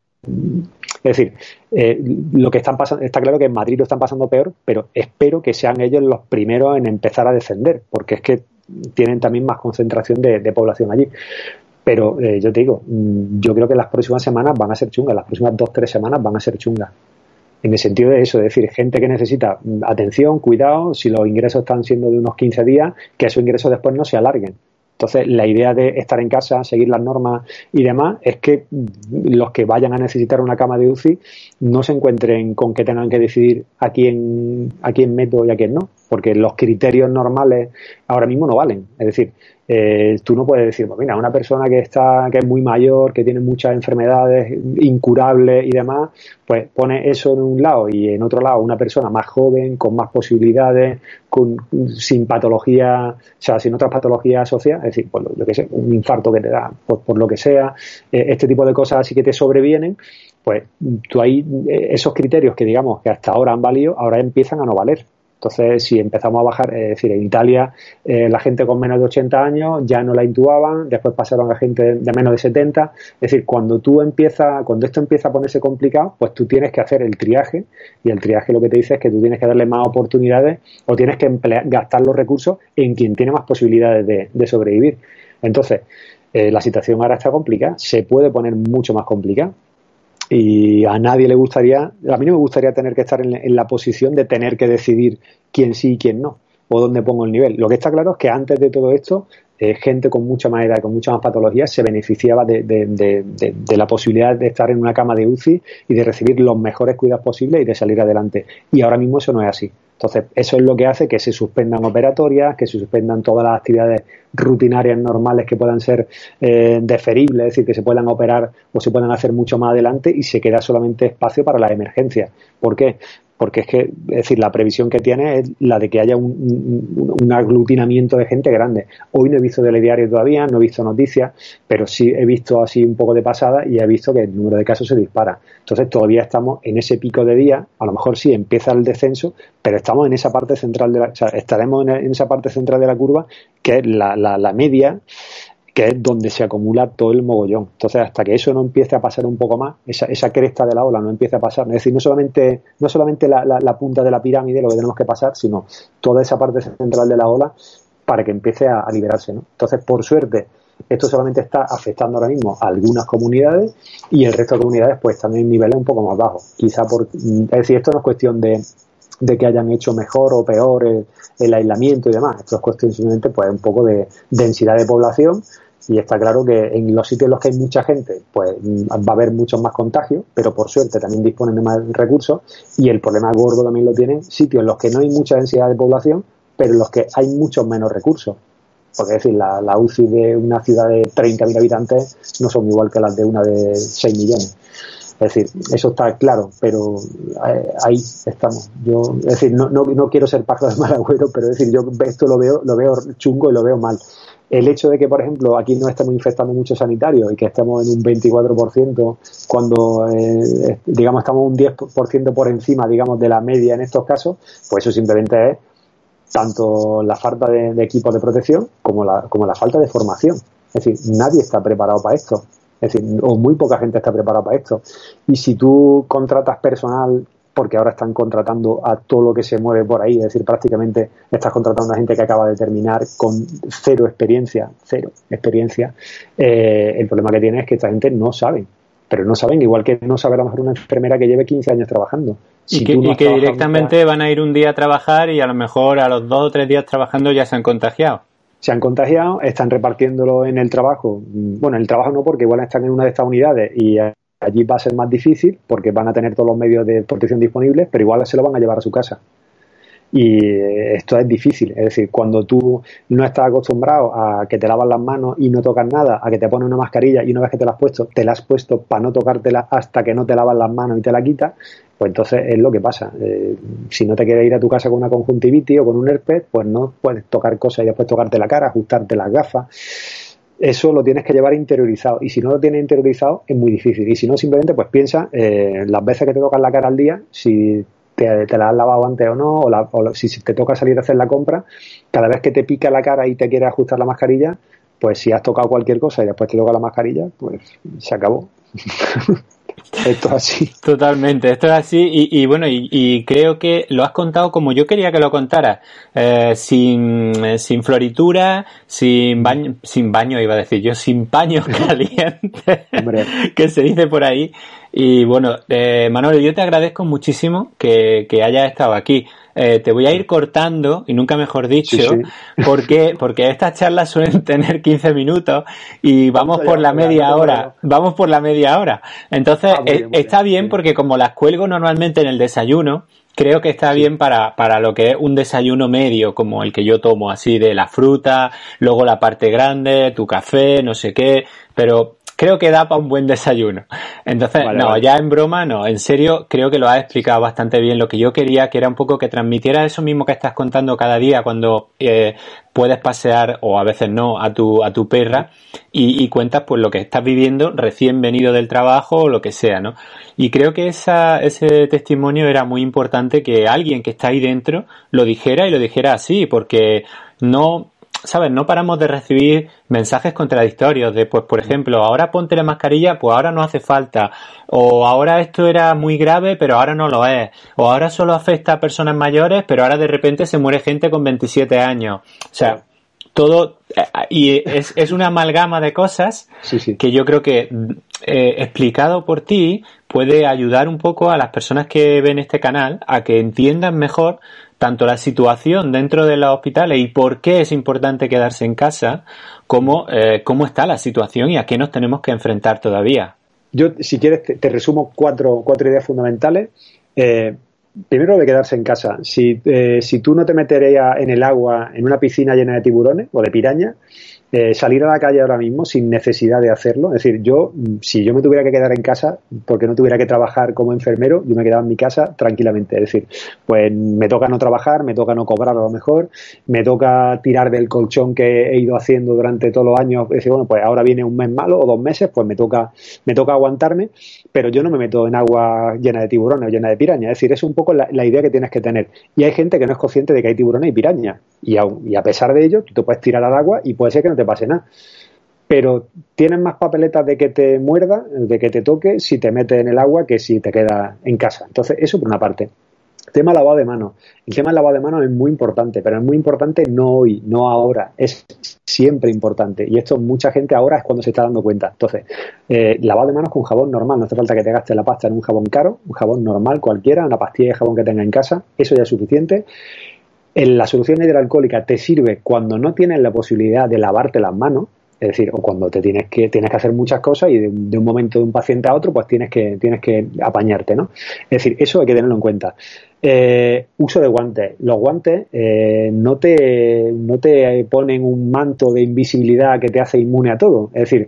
Es decir, eh, lo que están pasando, está claro que en Madrid lo están pasando peor, pero espero que sean ellos los primeros en empezar a descender, porque es que tienen también más concentración de, de población allí. Pero eh, yo te digo, yo creo que las próximas semanas van a ser chungas, las próximas dos, tres semanas van a ser chungas. En el sentido de eso, es decir, gente que necesita atención, cuidado, si los ingresos están siendo de unos quince días, que esos ingresos después no se alarguen. Entonces, la idea de estar en casa, seguir las normas y demás, es que los que vayan a necesitar una cama de U C I no se encuentren con que tengan que decidir a quién, a quién meto y a quién no, porque los criterios normales ahora mismo no valen. Es decir, eh, tú no puedes decir, pues mira, una persona que está que es muy mayor, que tiene muchas enfermedades incurables y demás, pues pone eso en un lado y en otro lado una persona más joven, con más posibilidades, con, sin patología, o sea, sin otras patologías asociadas, es decir, por lo, lo que sea, un infarto que te da, por, por lo que sea, eh, este tipo de cosas así que te sobrevienen, pues tú ahí, eh, esos criterios que digamos que hasta ahora han valido, ahora empiezan a no valer. Entonces, si empezamos a bajar, es decir, en Italia eh, la gente con menos de ochenta años ya no la intubaban, después pasaron a gente de menos de setenta. Es decir, cuando tú empiezas, cuando esto empieza a ponerse complicado, pues tú tienes que hacer el triaje, y el triaje lo que te dice es que tú tienes que darle más oportunidades o tienes que emplear, gastar los recursos en quien tiene más posibilidades de, de sobrevivir. Entonces, eh, la situación ahora está complicada, se puede poner mucho más complicada. Y a nadie le gustaría, a mí no me gustaría tener que estar en, en la posición de tener que decidir quién sí y quién no, o dónde pongo el nivel. Lo que está claro es que antes de todo esto eh, gente con mucha más edad, con muchas más patologías, se beneficiaba de, de, de, de, de la posibilidad de estar en una cama de U C I y de recibir los mejores cuidados posibles y de salir adelante. Y ahora mismo eso no es así. Entonces, eso es lo que hace que se suspendan operatorias, que se suspendan todas las actividades rutinarias normales que puedan ser eh, deferibles, es decir, que se puedan operar o se puedan hacer mucho más adelante, y se queda solamente espacio para las emergencias. ¿Por qué? Porque es que, es decir, la previsión que tiene es la de que haya un, un, un aglutinamiento de gente grande. Hoy no he visto telediario todavía, no he visto noticias, pero sí he visto así un poco de pasada y he visto que el número de casos se dispara. Entonces todavía estamos en ese pico de día, a lo mejor sí empieza el descenso, pero estamos en esa parte central de la, o sea, estaremos en esa parte central de la curva, que es la, la, la media, que es donde se acumula todo el mogollón. Entonces, hasta que eso no empiece a pasar un poco más, esa, esa cresta de la ola no empiece a pasar, es decir, no solamente, no solamente la, la, la punta de la pirámide lo que tenemos que pasar, sino toda esa parte central de la ola para que empiece a, a liberarse, ¿no? Entonces, por suerte, esto solamente está afectando ahora mismo a algunas comunidades, y el resto de comunidades pues también en niveles un poco más bajos. Quizá por, es decir, esto no es cuestión de de que hayan hecho mejor o peor el, el aislamiento y demás. Esto es cuestión simplemente pues un poco de densidad de población, y está claro que en los sitios en los que hay mucha gente pues va a haber muchos más contagios, pero por suerte también disponen de más recursos, y el problema gordo también lo tienen sitios en los que no hay mucha densidad de población, pero en los que hay muchos menos recursos. Porque es decir, la, la U C I de una ciudad de treinta mil habitantes no son igual que las de una de seis millones. Es decir, eso está claro, pero ahí estamos. Yo, es decir, no, no, no quiero ser pájaro de mal agüero, pero es decir, yo esto lo veo, lo veo chungo y lo veo mal. El hecho de que, por ejemplo, aquí no estemos infectando muchos sanitarios y que estemos en un veinticuatro por ciento cuando, eh, digamos, estamos un diez por ciento por encima, digamos, de la media en estos casos, pues eso simplemente es tanto la falta de, de equipos de protección como la, como la falta de formación. Es decir, nadie está preparado para esto. Es decir, o muy poca gente está preparada para esto. Y si tú contratas personal, porque ahora están contratando a todo lo que se mueve por ahí, es decir, prácticamente estás contratando a gente que acaba de terminar con cero experiencia, cero experiencia, eh, el problema que tiene es que esta gente no sabe. Pero no saben, igual que no sabe a lo mejor una enfermera que lleve quince años trabajando. Si y que, no y que directamente nunca, van a ir un día a trabajar y a lo mejor a los dos o tres días trabajando ya se han contagiado. Se han contagiado, están repartiéndolo en el trabajo. Bueno, en el trabajo no, porque igual están en una de estas unidades y allí va a ser más difícil porque van a tener todos los medios de protección disponibles, pero igual se lo van a llevar a su casa. Y esto es difícil, es decir, cuando tú no estás acostumbrado a que te lavas las manos y no tocas nada, a que te pones una mascarilla y una vez que te la has puesto, te la has puesto para no tocártela hasta que no te lavas las manos y te la quitas, pues entonces es lo que pasa. Eh, si no te quieres ir a tu casa con una conjuntivitis o con un herpes, pues no puedes tocar cosas y después tocarte la cara, ajustarte las gafas. Eso lo tienes que llevar interiorizado, y si no lo tienes interiorizado es muy difícil. Y si no, simplemente pues piensa eh, las veces que te tocas la cara al día, si te, te la has lavado antes o no, o, la, o si te toca salir a hacer la compra, cada vez que te pica la cara y te quieres ajustar la mascarilla, pues si has tocado cualquier cosa y después te toca la mascarilla, pues se acabó. Esto es así. Totalmente, esto es así y, y bueno, y, y creo que lo has contado como yo quería que lo contaras, eh, sin, sin floritura, sin baño, sin baño iba a decir yo, sin paños calientes, que se dice por ahí. Y bueno, eh, Manolo, yo te agradezco muchísimo que, que hayas estado aquí. Eh, te voy a ir cortando, y nunca mejor dicho, sí, sí. porque porque estas charlas suelen tener quince minutos y vamos por la media hora, vamos por la media hora. Entonces, ah, bien, está bien, bien porque como las cuelgo normalmente en el desayuno, creo que está sí. bien para, para lo que es un desayuno medio, como el que yo tomo, así de la fruta, luego la parte grande, tu café, no sé qué, pero creo que da para un buen desayuno. Entonces, vale, no, vale. ya en broma, no, en serio, creo que lo has explicado bastante bien. Lo que yo quería, que era un poco que transmitieras eso mismo que estás contando cada día cuando eh, puedes pasear, o a veces no, a tu a tu perra, y, y cuentas pues lo que estás viviendo recién venido del trabajo o lo que sea, ¿no? Y creo que esa ese testimonio era muy importante, que alguien que está ahí dentro lo dijera, y lo dijera así, porque no... ¿sabes? No paramos de recibir mensajes contradictorios de, pues, por ejemplo, ahora ponte la mascarilla, pues ahora no hace falta, o ahora esto era muy grave, pero ahora no lo es, o ahora solo afecta a personas mayores, pero ahora de repente se muere gente con veintisiete años. O sea, todo, y es, es una amalgama de cosas sí, sí. que yo creo que eh, explicado por ti puede ayudar un poco a las personas que ven este canal a que entiendan mejor tanto la situación dentro de los hospitales y por qué es importante quedarse en casa, como eh, cómo está la situación y a qué nos tenemos que enfrentar todavía. Yo, si quieres, te, te resumo cuatro, cuatro ideas fundamentales. Eh, primero, lo de quedarse en casa. Si, eh, si tú no te meterías en el agua, en una piscina llena de tiburones o de pirañas, Eh, salir a la calle ahora mismo sin necesidad de hacerlo. Es decir, yo, si yo me tuviera que quedar en casa porque no tuviera que trabajar como enfermero, yo me quedaba en mi casa tranquilamente. Es decir, pues me toca no trabajar, me toca no cobrar a lo mejor, me toca tirar del colchón que he ido haciendo durante todos los años. Es decir, bueno, pues ahora viene un mes malo o dos meses, pues me toca, me toca aguantarme, pero yo no me meto en agua llena de tiburones o llena de pirañas. Es decir, es un poco la, la idea que tienes que tener. Y hay gente que no es consciente de que hay tiburones y pirañas. Y a, y a pesar de ello, tú te puedes tirar al agua y puede ser que no te pase nada. Pero tienes más papeletas de que te muerda, de que te toque, si te metes en el agua que si te quedas en casa. Entonces, eso por una parte. Tema lavado de manos. El tema del lavado de manos es muy importante, pero es muy importante no hoy, no ahora. Es siempre importante. Y esto mucha gente ahora es cuando se está dando cuenta. Entonces, eh, lavado de manos con jabón normal. No hace falta que te gastes la pasta en un jabón caro, un jabón normal cualquiera, una pastilla de jabón que tengas en casa. Eso ya es suficiente. En la solución hidroalcohólica te sirve cuando no tienes la posibilidad de lavarte las manos, es decir, o cuando te tienes que tienes que hacer muchas cosas y de, de un momento de un paciente a otro, pues tienes que tienes que apañarte, ¿no? Es decir, eso hay que tenerlo en cuenta. Eh, uso de guantes. Los guantes eh, no te no te ponen un manto de invisibilidad que te hace inmune a todo. Es decir,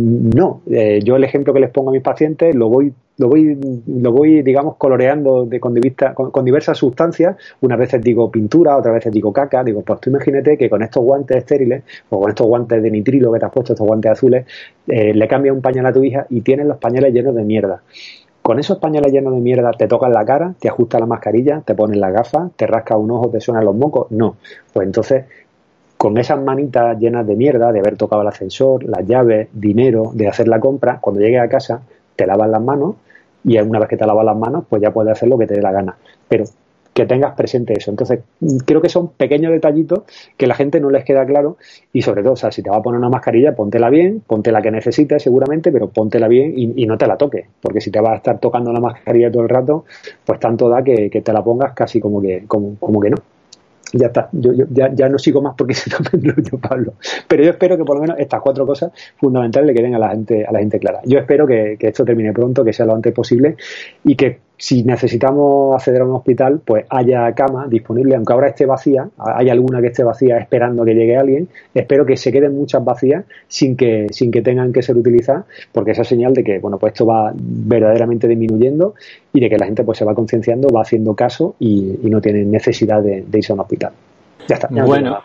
no. Eh, yo el ejemplo que les pongo a mis pacientes lo voy lo voy lo voy digamos coloreando de, con, divista, con, con diversas sustancias. Unas veces digo pintura, otras veces digo caca. Digo, pues tú imagínate que con estos guantes estériles o con estos guantes de nitrilo que te has puesto, estos guantes azules, eh, le cambias un pañal a tu hija y tienes los pañales llenos de mierda. Con esos pañales llenos de mierda te tocas la cara, te ajustas la mascarilla, te pones las gafas, te rascas un ojo, te suenan los mocos. No. Pues entonces, con esas manitas llenas de mierda, de haber tocado el ascensor, las llaves, dinero, de hacer la compra, cuando llegues a casa te lavas las manos y una vez que te lavas las manos, pues ya puedes hacer lo que te dé la gana. Pero que tengas presente eso. Entonces, creo que son pequeños detallitos que a la gente no les queda claro y sobre todo, o sea, si te vas a poner una mascarilla, póntela bien, ponte la que necesites seguramente, pero póntela bien y, y no te la toques, porque si te vas a estar tocando la mascarilla todo el rato, pues tanto da que, que te la pongas casi como que, como, como que no. Ya está, yo, yo ya, ya no sigo más porque se tomen yo, Pablo. Pero yo espero que por lo menos estas cuatro cosas fundamentales le queden a la gente, a la gente clara. Yo espero que, que esto termine pronto, que sea lo antes posible y que si necesitamos acceder a un hospital, pues haya cama disponible, aunque ahora esté vacía, hay alguna que esté vacía esperando que llegue alguien. Espero que se queden muchas vacías sin que sin que tengan que ser utilizadas, porque esa es señal de que bueno, pues esto va verdaderamente disminuyendo y de que la gente pues se va concienciando, va haciendo caso y, y no tiene necesidad de, de irse a un hospital. Ya está. Ya bueno,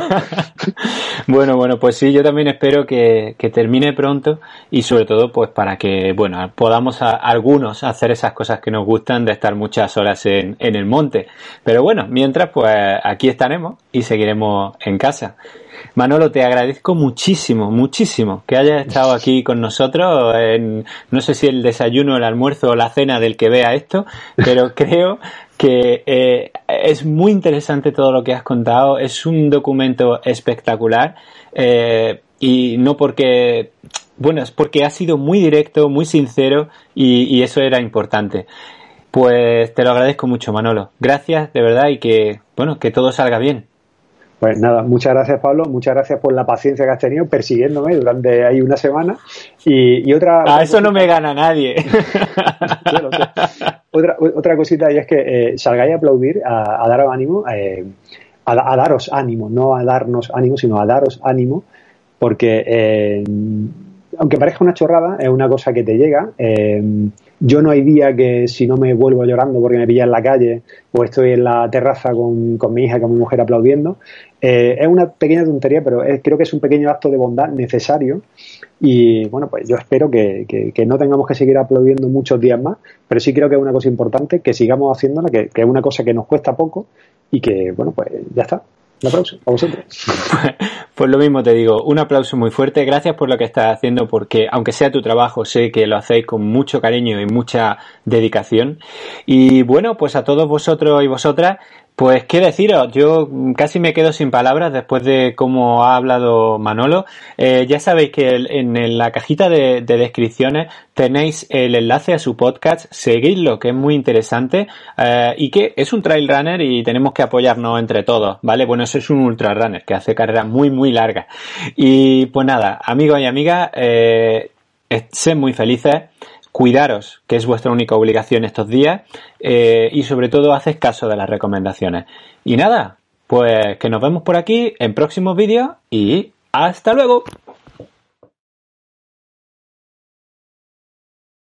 bueno, bueno, pues sí, yo también espero que, que termine pronto y sobre todo pues para que, bueno, podamos a, algunos hacer esas cosas que nos gustan de estar muchas horas en, en el monte. Pero bueno, mientras pues aquí estaremos y seguiremos en casa. Manolo, te agradezco muchísimo, muchísimo que hayas estado aquí con nosotros en, no sé si el desayuno, el almuerzo o la cena del que vea esto, pero creo que eh, es muy interesante todo lo que has contado, es un documento espectacular eh, y no porque, bueno, es porque has sido muy directo, muy sincero y, y eso era importante. Pues te lo agradezco mucho, Manolo. Gracias, de verdad, y que, bueno, que todo salga bien. Pues nada, muchas gracias, Pablo, muchas gracias por la paciencia que has tenido persiguiéndome durante ahí una semana y, y otra... A otra eso cosita, no me gana nadie. Yo lo sé. Otra, otra cosita y es que eh, salgáis a aplaudir, a, a dar ánimo, eh, a, a daros ánimo, no a darnos ánimo, sino a daros ánimo, porque eh, aunque parezca una chorrada, es una cosa que te llega. Eh, yo no hay día que si no me vuelvo llorando porque me pilla en la calle o estoy en la terraza con, con mi hija y con mi mujer aplaudiendo. Eh, es una pequeña tontería, pero es, creo que es un pequeño acto de bondad necesario y bueno, pues yo espero que, que, que no tengamos que seguir aplaudiendo muchos días más, pero sí creo que es una cosa importante que sigamos haciéndola, que, que es una cosa que nos cuesta poco y que bueno, pues ya está. Un aplauso a vosotros. Pues lo mismo te digo, un aplauso muy fuerte, gracias por lo que estás haciendo, porque aunque sea tu trabajo, sé que lo hacéis con mucho cariño y mucha dedicación. Y bueno, pues a todos vosotros y vosotras, Pues qué deciros, yo casi me quedo sin palabras después de cómo ha hablado Manolo. Eh, ya sabéis que en, en la cajita de, de descripciones tenéis el enlace a su podcast, seguidlo, que es muy interesante eh, y que es un trail runner y tenemos que apoyarnos entre todos, ¿vale? Bueno, eso es un ultra runner que hace carreras muy, muy largas. Y pues nada, amigos y amigas, eh, sed muy felices. Cuidaros, que es vuestra única obligación estos días, eh, y sobre todo haced caso de las recomendaciones. Y nada, pues que nos vemos por aquí en próximos vídeos y ¡hasta luego!